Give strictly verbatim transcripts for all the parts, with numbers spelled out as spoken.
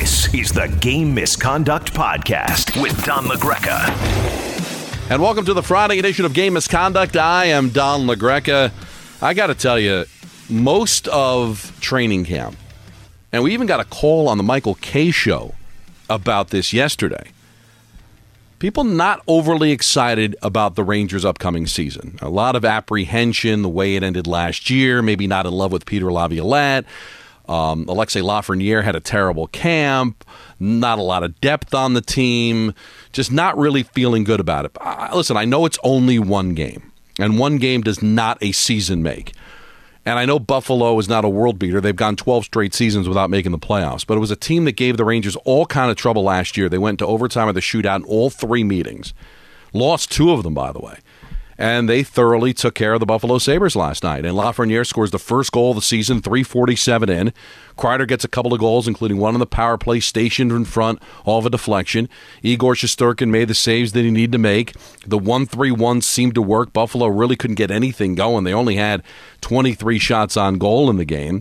This is the Game Misconduct Podcast with Don LaGreca. And welcome to the Friday edition of Game Misconduct. I am Don LaGreca. I got to tell you, most of training camp, and we even got a call on the Michael Kay show about this yesterday, people not overly excited about the Rangers' upcoming season. A lot of apprehension, the way it ended last year, maybe not in love with Peter Laviolette. Um, Alexis Lafreniere had a terrible camp, not a lot of depth on the team, just not really feeling good about it. Uh, listen, I know it's only one game, and one game does not a season make. And I know Buffalo is not a world beater. They've gone twelve straight seasons without making the playoffs. But it was a team that gave the Rangers all kind of trouble last year. They went to overtime of the shootout in all three meetings. Lost two of them, by the way. And they thoroughly took care of the Buffalo Sabres last night. And Lafreniere scores the first goal of the season, three forty-seven in. Kreider gets a couple of goals, including one on the power play, stationed in front, all of a deflection. Igor Shesterkin made the saves that he needed to make. The one three one seemed to work. Buffalo really couldn't get anything going. They only had twenty-three shots on goal in the game.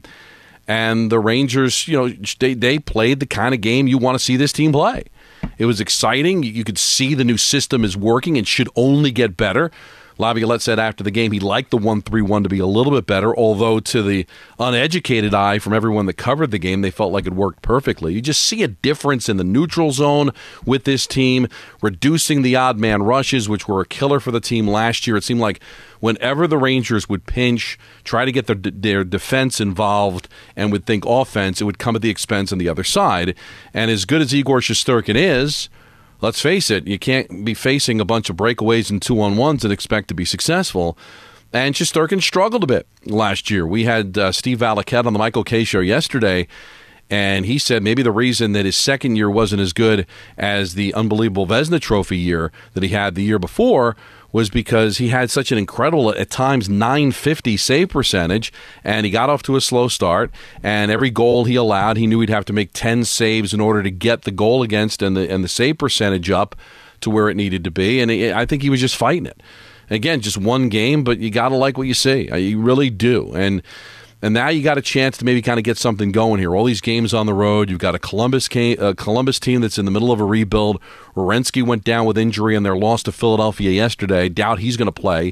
And the Rangers, you know, they, they played the kind of game you want to see this team play. It was exciting. You could see the new system is working and should only get better. Laviolette said after the game he liked the one three one to be a little bit better, although to the uneducated eye from everyone that covered the game, they felt like it worked perfectly. You just see a difference in the neutral zone with this team, reducing the odd man rushes, which were a killer for the team last year. It seemed like whenever the Rangers would pinch, try to get their, their defense involved, and would think offense, it would come at the expense on the other side. And as good as Igor Shesterkin is, let's face it, you can't be facing a bunch of breakaways and two-on-ones and expect to be successful. And Shesterkin struggled a bit last year. We had uh, Steve Valiquette on the Michael Kay show yesterday, and he said maybe the reason that his second year wasn't as good as the unbelievable Vezina Trophy year that he had the year before was because he had such an incredible, at times, nine fifty save percentage, and he got off to a slow start, and every goal he allowed, he knew he'd have to make ten saves in order to get the goal against and the and the save percentage up to where it needed to be, and he, I think he was just fighting it. Again, just one game, but you got to like what you see. You really do, and And now you got a chance to maybe kind of get something going here. All these games on the road. You've got a Columbus a Columbus team that's in the middle of a rebuild. Werenski went down with injury in their loss to Philadelphia yesterday. Doubt he's going to play.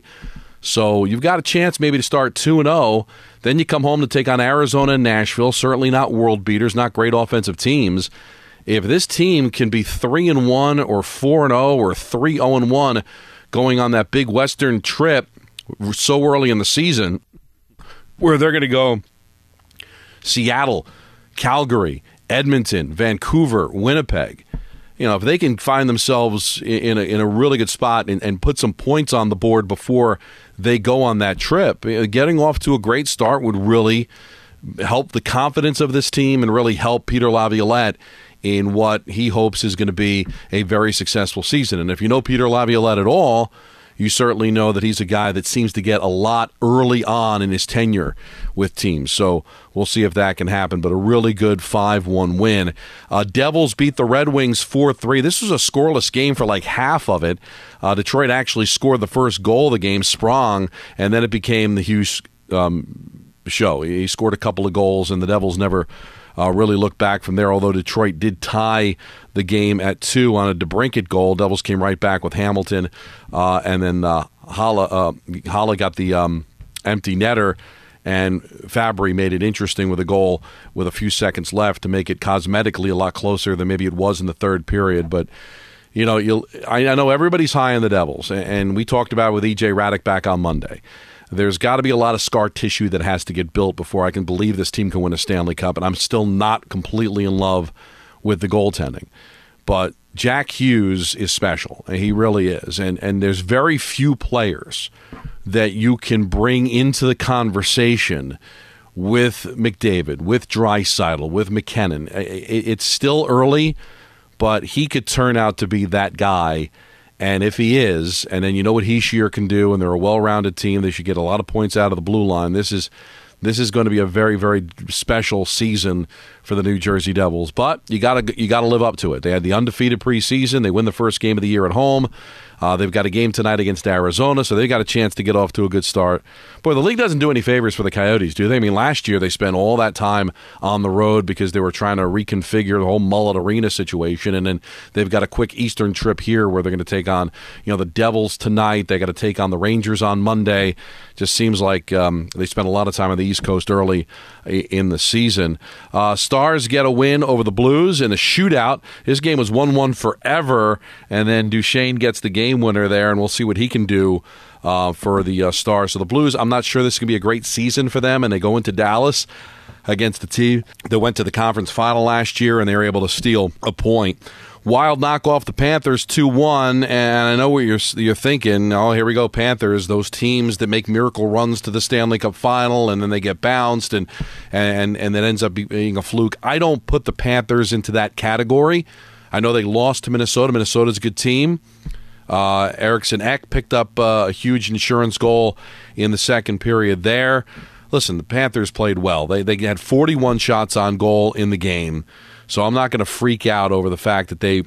So you've got a chance maybe to start two and oh. Then you come home to take on Arizona and Nashville. Certainly not world beaters, not great offensive teams. If this team can be three and one or four and oh or three oh and one going on that big Western trip so early in the season, where they're going to go Seattle, Calgary, Edmonton, Vancouver, Winnipeg. You know, if they can find themselves in a, in a really good spot and, and put some points on the board before they go on that trip, getting off to a great start would really help the confidence of this team and really help Peter Laviolette in what he hopes is going to be a very successful season. And if you know Peter Laviolette at all, you certainly know that he's a guy that seems to get a lot early on in his tenure with teams. So we'll see if that can happen, but a really good five one win. Uh, Devils beat the Red Wings four three. This was a scoreless game for like half of it. Uh, Detroit actually scored the first goal of the game, Sprong, and then it became the Hughes um, show. He scored a couple of goals, and the Devils never Uh, really look back from there, although Detroit did tie the game at two on a DeBrincat goal. Devils came right back with Hamilton, uh, and then uh, Hala, uh, Hala got the um, empty netter, and Fabry made it interesting with a goal with a few seconds left to make it cosmetically a lot closer than maybe it was in the third period. But, you know, you'll, I, I know everybody's high on the Devils, and, and we talked about it with E J Raddick back on Monday. There's got to be a lot of scar tissue that has to get built before I can believe this team can win a Stanley Cup, and I'm still not completely in love with the goaltending. But Jack Hughes is special, and he really is, and, and there's very few players that you can bring into the conversation with McDavid, with Draisaitl, with McKinnon. It's still early, but he could turn out to be that guy. And if he is, and then you know what Hischier can do, and they're a well-rounded team, they should get a lot of points out of the blue line. This is this is going to be a very, very special season for the New Jersey Devils. But you got to you got to live up to it. They had the undefeated preseason. They win the first game of the year at home. Uh, they've got a game tonight against Arizona, so they've got a chance to get off to a good start. Boy, the league doesn't do any favors for the Coyotes, do they? I mean, last year they spent all that time on the road because they were trying to reconfigure the whole Mullet Arena situation, and then they've got a quick Eastern trip here where they're going to take on, you know, the Devils tonight. They got to take on the Rangers on Monday. Just seems like um, they spent a lot of time on the East Coast early in the season. Uh, Stars get a win over the Blues in a shootout. His game was one one forever, and then Duchesne gets the game winner there, and we'll see what he can do uh, for the uh, Stars. So the Blues, I'm not sure this is going to be a great season for them, and they go into Dallas against the team that went to the conference final last year, and they were able to steal a point. Wild knock off the Panthers two one, and I know what you're you're thinking. Oh, here we go, Panthers, those teams that make miracle runs to the Stanley Cup final, and then they get bounced, and and and that ends up being a fluke. I don't put the Panthers into that category. I know they lost to Minnesota. Minnesota's a good team. Uh, Eriksson Ek picked up uh, a huge insurance goal in the second period there. Listen, the Panthers played well. They they had forty-one shots on goal in the game. So I'm not going to freak out over the fact that they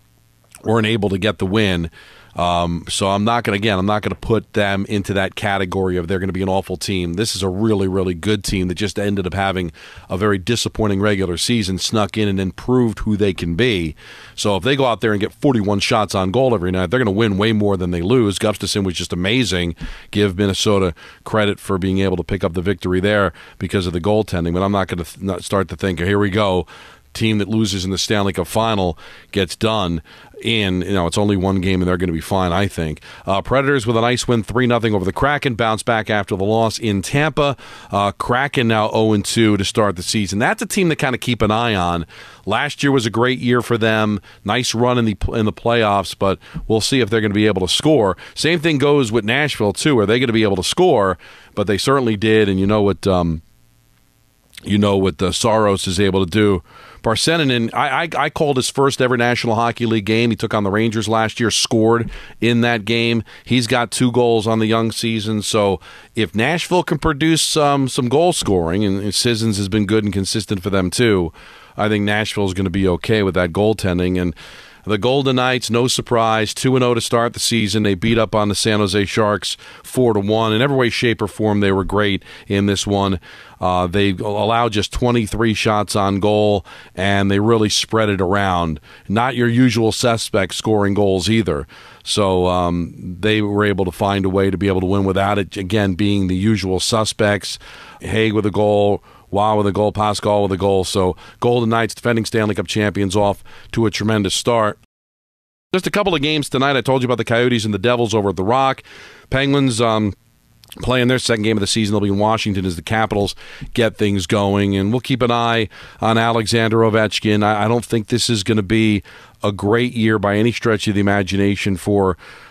weren't able to get the win. Um, so I'm not going to, again, I'm not going to put them into that category of they're going to be an awful team. This is a really, really good team that just ended up having a very disappointing regular season, snuck in and then proved who they can be. So if they go out there and get forty-one shots on goal every night, they're going to win way more than they lose. Gustafsson was just amazing. Give Minnesota credit for being able to pick up the victory there because of the goaltending. But I'm not going to th- start to think, here we go. Team that loses in the Stanley Cup final gets done in, you know, it's only one game and they're going to be fine, I think. Uh, Predators with a nice win, three nothing over the Kraken, bounce back after the loss in Tampa. Uh, Kraken now oh and two to start the season. That's a team to kind of keep an eye on. Last year was a great year for them. Nice run in the in the playoffs, but we'll see if they're going to be able to score. Same thing goes with Nashville, too. Are they going to be able to score? But they certainly did, and you know what um, you know what uh, Saros is able to do. Parsenin, I, I, I called his first ever National Hockey League game. He took on the Rangers last year, scored in that game. He's got two goals on the young season. So if Nashville can produce um, some goal scoring, and, and Sissons has been good and consistent for them too, I think Nashville is going to be okay with that goaltending. And the Golden Knights, no surprise, two and oh to start the season. They beat up on the San Jose Sharks four to one. In every way, shape, or form, they were great in this one. Uh, they allowed just twenty-three shots on goal, and they really spread it around. Not your usual suspects scoring goals either. So um, they were able to find a way to be able to win without it, again, being the usual suspects. Haig with a goal, Wow with a goal, Pascal with a goal. So Golden Knights, defending Stanley Cup champions, off to a tremendous start. Just a couple of games tonight. I told you about the Coyotes and the Devils over at the Rock. Penguins um, playing their second game of the season. They'll be in Washington as the Capitals get things going. And we'll keep an eye on Alexander Ovechkin. I, I don't think this is going to be a great year by any stretch of the imagination for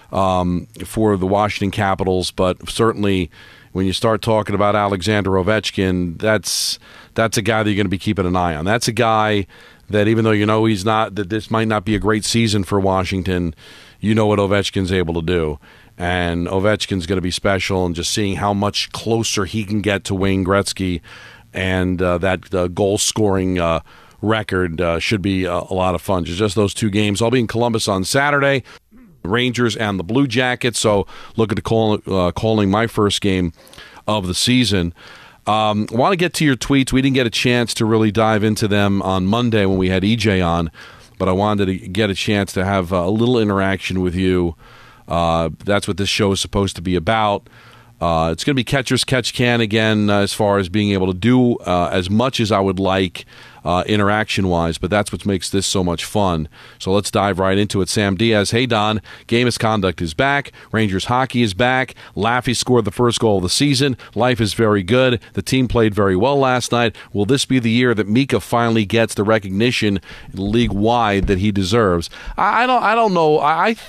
um, for the Washington Capitals, but certainly when you start talking about Alexander Ovechkin, that's that's a guy that you're going to be keeping an eye on. That's a guy that even though you know he's not, that this might not be a great season for Washington, you know what Ovechkin's able to do. And Ovechkin's going to be special, and just seeing how much closer he can get to Wayne Gretzky and uh, that uh, goal-scoring uh, record uh, should be uh, a lot of fun. Just those two games. I'll be in Columbus on Saturday. Rangers and the Blue Jackets, so looking to call, uh, calling my first game of the season. Um, I want to get to your tweets. We didn't get a chance to really dive into them on Monday when we had E J on, but I wanted to get a chance to have a little interaction with you. Uh, that's what this show is supposed to be about. Uh, it's going to be catcher's catch can again, uh, as far as being able to do uh, as much as I would like uh, interaction-wise, but that's what makes this so much fun. So let's dive right into it. Sam Diaz, hey Don, Game Misconduct is back. Rangers hockey is back. Laffy scored the first goal of the season. Life is very good. The team played very well last night. Will this be the year that Mika finally gets the recognition league-wide that he deserves? I, I don't. I don't know. I. I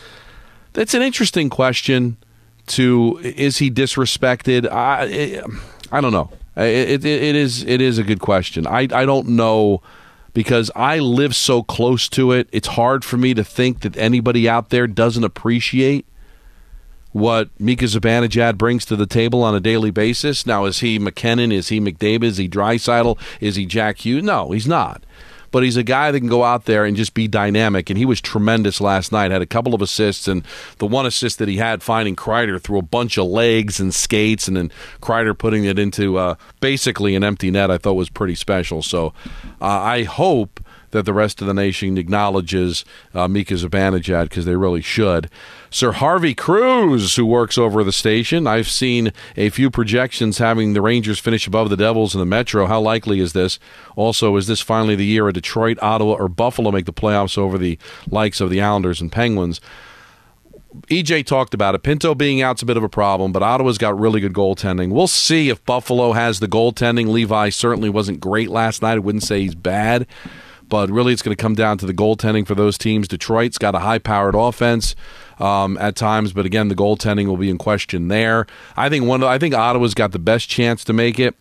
that's an interesting question. To is he disrespected? I it, I don't know. It, it it is it is a good question. I I don't know, because I live so close to it. It's hard for me to think that anybody out there doesn't appreciate what Mika Zibanejad brings to the table on a daily basis. Now, is he McKinnon? Is he McDavid? Is he Draisaitl? Is he Jack Hughes? No, he's not. But he's a guy that can go out there and just be dynamic, and he was tremendous last night. Had a couple of assists, and the one assist that he had finding Kreider through a bunch of legs and skates, and then Kreider putting it into uh, basically an empty net, I thought was pretty special. So uh, I hope that the rest of the nation acknowledges uh, Mika Zibanejad, because they really should. Sir Harvey Cruz, who works over the station, I've seen a few projections having the Rangers finish above the Devils in the Metro. How likely is this? Also, is this finally the year of Detroit, Ottawa, or Buffalo make the playoffs over the likes of the Islanders and Penguins? E J talked about it. Pinto being out's a bit of a problem, but Ottawa's got really good goaltending. We'll see if Buffalo has the goaltending. Levi certainly wasn't great last night. I wouldn't say he's bad. But really, it's going to come down to the goaltending for those teams. Detroit's got a high-powered offense um, at times, but again, the goaltending will be in question there. I think one. I think Ottawa's got the best chance to make it,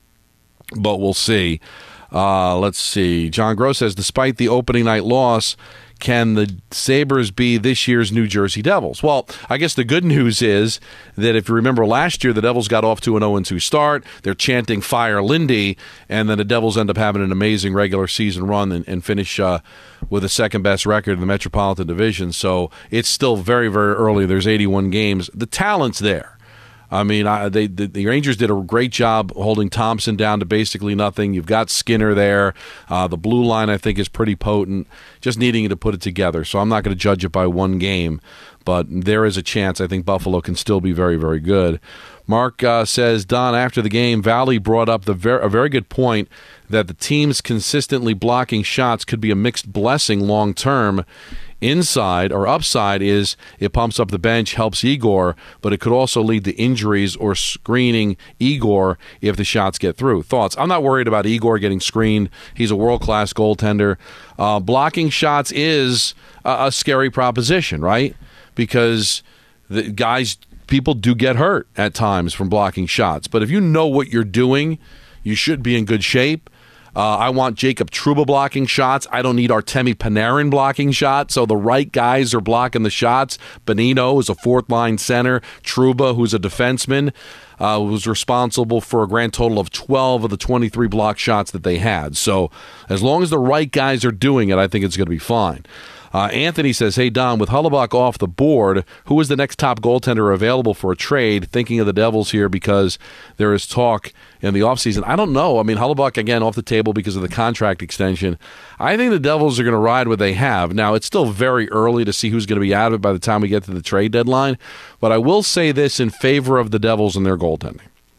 but we'll see. Uh, let's see. John Gross says, despite the opening night loss, can the Sabres be this year's New Jersey Devils? Well, I guess the good news is that if you remember last year, the Devils got off to an oh and two start. They're chanting Fire Lindy, and then the Devils end up having an amazing regular season run and, and finish uh, with the second-best record in the Metropolitan Division. So it's still very, very early. There's eighty-one games. The talent's there. I mean, I, they, the, the Rangers did a great job holding Thompson down to basically nothing. You've got Skinner there. Uh, the blue line, I think, is pretty potent, just needing to put it together. So I'm not going to judge it by one game, but there is a chance. I think Buffalo can still be very, very good. Mark uh, says, Don, after the game, Valley brought up the ver- a very good point that the teams consistently blocking shots could be a mixed blessing long-term. Inside or upside is it pumps up the bench, helps Igor, but it could also lead to injuries or screening Igor if the shots get through. Thoughts? I'm not worried about Igor getting screened. He's a world-class goaltender. Uh, blocking shots is a, a scary proposition, right? Because the guys, people do get hurt at times from blocking shots. But if you know what you're doing, you should be in good shape. Uh, I want Jacob Trouba blocking shots. I don't need Artemi Panarin blocking shots. So the right guys are blocking the shots. Bonino is a fourth-line center. Trouba, who's a defenseman, uh, was responsible for a grand total of twelve of the twenty-three block shots that they had. So as long as the right guys are doing it, I think it's going to be fine. Uh, Anthony says, hey, Don, with Hellebuyck off the board, who is the next top goaltender available for a trade? Thinking of the Devils here because there is talk in the offseason. I don't know. I mean, Hellebuyck, again, off the table because of the contract extension. I think the Devils are going to ride what they have. Now, it's still very early to see who's going to be out of it by the time we get to the trade deadline, but I will say this in favor of the Devils and their goaltending.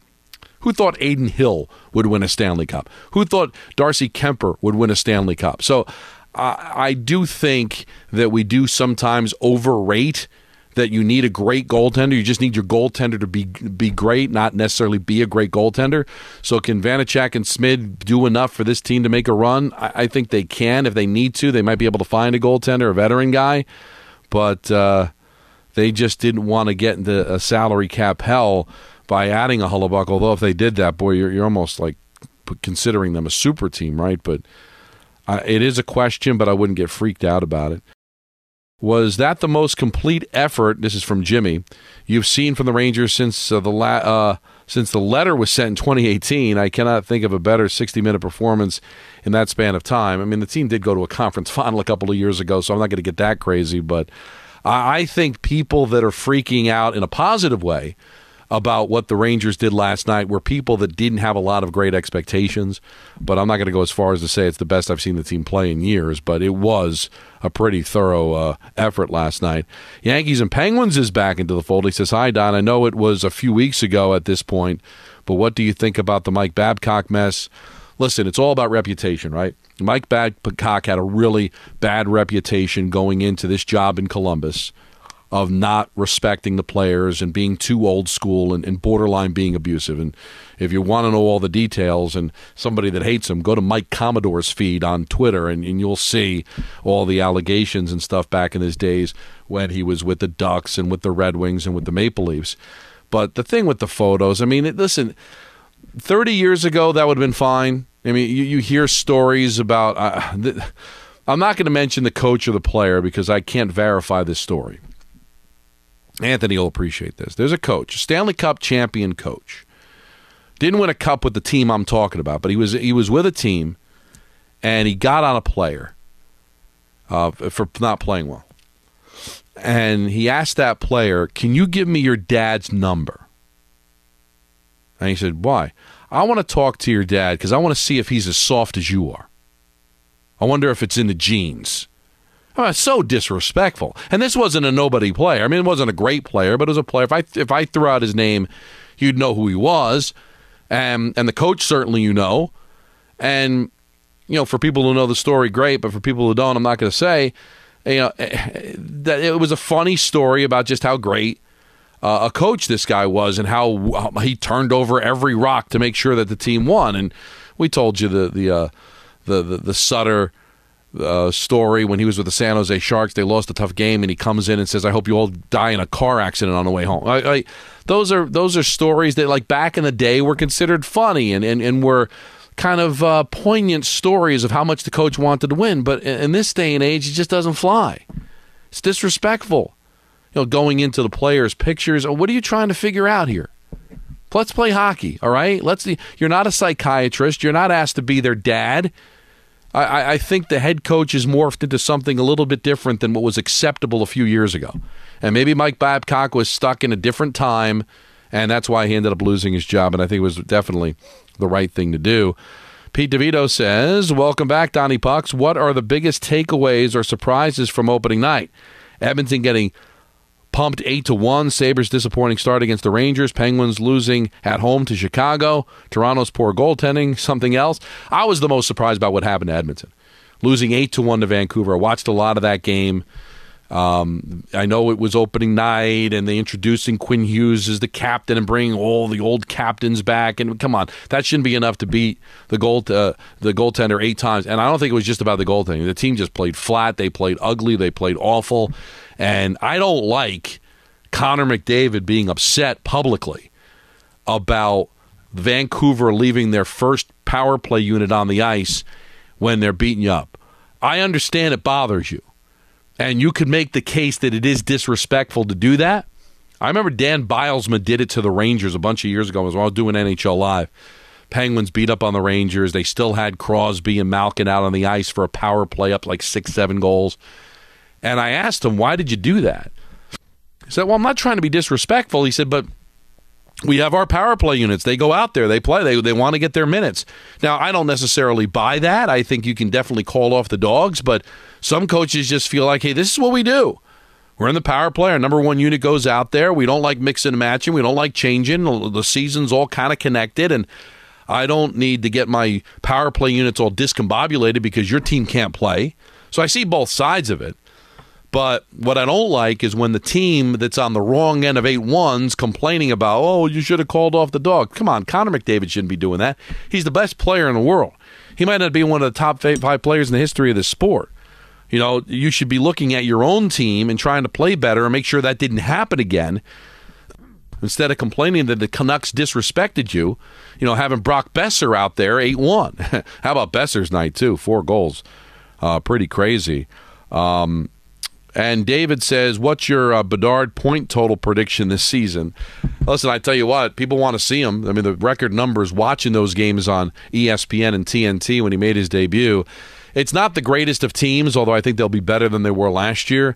Who thought Adin Hill would win a Stanley Cup? Who thought Darcy Kemper would win a Stanley Cup? So I do think that we do sometimes overrate that you need a great goaltender. You just need your goaltender to be be great, not necessarily be a great goaltender. So can Vanacek and Smid do enough for this team to make a run? I, I think they can. If they need to, they might be able to find a goaltender, a veteran guy. But uh, they just didn't want to get into a salary cap hell by adding a Hellebuyck. Although if they did that, boy, you're, you're almost like considering them a super team, right? But Uh, it is a question, but I wouldn't get freaked out about it. Was that the most complete effort, this is from Jimmy, you've seen from the Rangers since uh, the la- uh, since the letter was sent in twenty eighteen? I cannot think of a better sixty-minute performance in that span of time. I mean, the team did go to a conference final a couple of years ago, so I'm not going to get that crazy, but I, I think people that are freaking out in a positive way about what the Rangers did last night were people that didn't have a lot of great expectations, but I'm not going to go as far as to say it's the best I've seen the team play in years, but it was a pretty thorough uh, effort last night. Yankees and Penguins is back into the fold. He says, hi, Don. I know it was a few weeks ago at this point, but what do you think about the Mike Babcock mess? Listen, it's all about reputation, right? Mike Babcock had a really bad reputation going into this job in Columbus of not respecting the players and being too old school and, and borderline being abusive. And if you want to know all the details and somebody that hates him, go to Mike Commodore's feed on Twitter and, and you'll see all the allegations and stuff back in his days when he was with the Ducks and with the Red Wings and with the Maple Leafs. But the thing with the photos, I mean, it, listen, thirty years ago, that would have been fine. I mean, you, you hear stories about uh, – I'm not going to mention the coach or the player because I can't verify this story. Anthony will appreciate this. There's a coach, a Stanley Cup champion coach. Didn't win a cup with the team I'm talking about, but he was he was with a team, and he got on a player uh, for not playing well. And he asked that player, can you give me your dad's number? And he said, why? I want to talk to your dad because I want to see if he's as soft as you are. I wonder if it's in the genes. Oh, it's so disrespectful. And this wasn't a nobody player. I mean, it wasn't a great player, but it was a player. If I if I threw out his name, you'd know who he was. And, and the coach, certainly you know. And, you know, for people who know the story, great. But for people who don't, I'm not going to say. You know, that it was a funny story about just how great uh, a coach this guy was and how he turned over every rock to make sure that the team won. And we told you the the uh, the, the the Sutter uh, story when he was with the San Jose Sharks. They lost a tough game, and he comes in and says, "I hope you all die in a car accident on the way home." I, I, those are those are stories that, like back in the day, were considered funny and and, and were kind of uh, poignant stories of how much the coach wanted to win. But in this day and age, it just doesn't fly. It's disrespectful. You know, going into the players' pictures. What are you trying to figure out here? Let's play hockey, all right? Let's. You're not a psychiatrist. You're not asked to be their dad. I, I think the head coach has morphed into something a little bit different than what was acceptable a few years ago. And maybe Mike Babcock was stuck in a different time, and that's why he ended up losing his job, and I think it was definitely the right thing to do. Pete DeVito says, welcome back, Donnie Pucks. What are the biggest takeaways or surprises from opening night? Edmonton getting pumped eight to one. Sabres disappointing start against the Rangers. Penguins losing at home to Chicago. Toronto's poor goaltending. Something else. I was the most surprised about what happened to Edmonton. Losing eight to one to Vancouver. I watched a lot of that game. Um, I know it was opening night, and they introducing Quinn Hughes as the captain and bringing all the old captains back. And come on, that shouldn't be enough to beat the goal uh, the goaltender eight times. And I don't think it was just about the goaltending. The team just played flat. They played ugly. They played awful. And I don't like Connor McDavid being upset publicly about Vancouver leaving their first power play unit on the ice when they're beating you up. I understand it bothers you. And you could make the case that it is disrespectful to do that. I remember Dan Bilesman did it to the Rangers a bunch of years ago as well, doing N H L Live. Penguins beat up on the Rangers. They still had Crosby and Malkin out on the ice for a power play up like six, seven goals. And I asked him, why did you do that? He said, well, I'm not trying to be disrespectful. He said, but we have our power play units. They go out there. They play. They, they want to get their minutes. Now, I don't necessarily buy that. I think you can definitely call off the dogs, but some coaches just feel like, hey, this is what we do. We're in the power play. Our number one unit goes out there. We don't like mixing and matching. We don't like changing. The season's all kind of connected, and I don't need to get my power play units all discombobulated because your team can't play. So I see both sides of it. But what I don't like is when the team that's on the wrong end of eight one's complaining about, oh, you should have called off the dog. Come on, Connor McDavid shouldn't be doing that. He's the best player in the world. He might not be one of the top five players in the history of this sport. You know, you should be looking at your own team and trying to play better and make sure that didn't happen again. Instead of complaining that the Canucks disrespected you, you know, having Brock Besser out there, eight one. How about Besser's night, too? Four goals. Uh, pretty crazy. Um, and David says, what's your uh, Bedard point total prediction this season? Listen, I tell you what, people want to see him. I mean, the record numbers watching those games on E S P N and T N T when he made his debut. It's not the greatest of teams, although I think they'll be better than they were last year.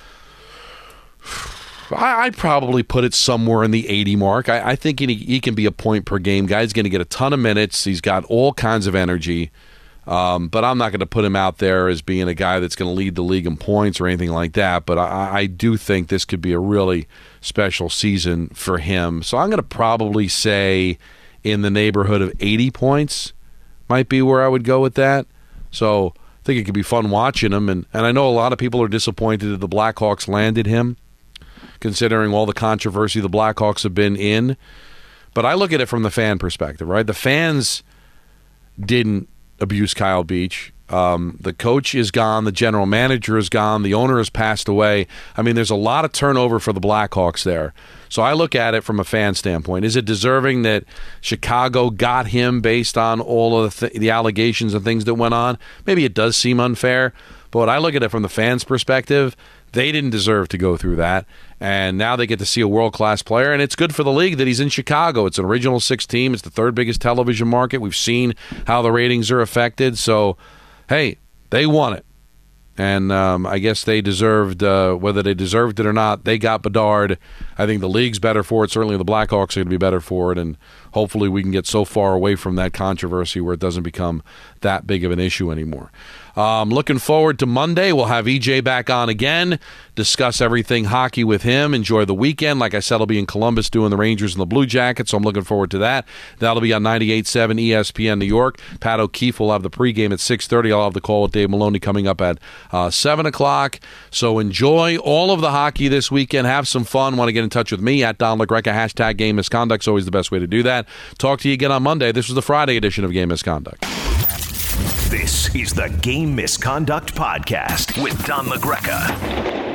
I'd probably put it somewhere in the eighty mark. I, I think he, he can be a point per game guy. He's going to get a ton of minutes. He's got all kinds of energy. Um, but I'm not going to put him out there as being a guy that's going to lead the league in points or anything like that. But I, I do think this could be a really special season for him. So I'm going to probably say in the neighborhood of eighty points might be where I would go with that. So I think it could be fun watching him. And, and I know a lot of people are disappointed that the Blackhawks landed him, considering all the controversy the Blackhawks have been in. But I look at it from the fan perspective, right? The fans didn't abuse Kyle Beach. Um, the coach is gone. The general manager is gone. The owner has passed away. I mean, there's a lot of turnover for the Blackhawks there. So I look at it from a fan standpoint. Is it deserving that Chicago got him based on all of the, th- the allegations and things that went on? Maybe it does seem unfair, But I look at it from the fans' perspective, they didn't deserve to go through that. And now they get to see a world-class player, and it's good for the league that he's in Chicago. It's an original six team. It's the third biggest television market. We've seen how the ratings are affected. So, hey, they won it. And um, I guess they deserved, uh, whether they deserved it or not, they got Bedard. I think the league's better for it. Certainly the Blackhawks are going to be better for it. And hopefully we can get so far away from that controversy where it doesn't become that big of an issue anymore. Um, looking forward to Monday. We'll have E J back on again, discuss everything hockey with him, enjoy the weekend. Like I said, I'll be in Columbus doing the Rangers and the Blue Jackets, so I'm looking forward to that. That'll be on ninety-eight point seven E S P N New York. Pat O'Keefe will have the pregame at six thirty. I'll have the call with Dave Maloney coming up at uh, seven o'clock. So enjoy all of the hockey this weekend. Have some fun. Want to get in touch with me at Don LaGreca, hashtag Game Misconduct. It's always the best way to do that. Talk to you again on Monday. This was the Friday edition of Game Misconduct. This is the Game Misconduct Podcast with Don LaGreca.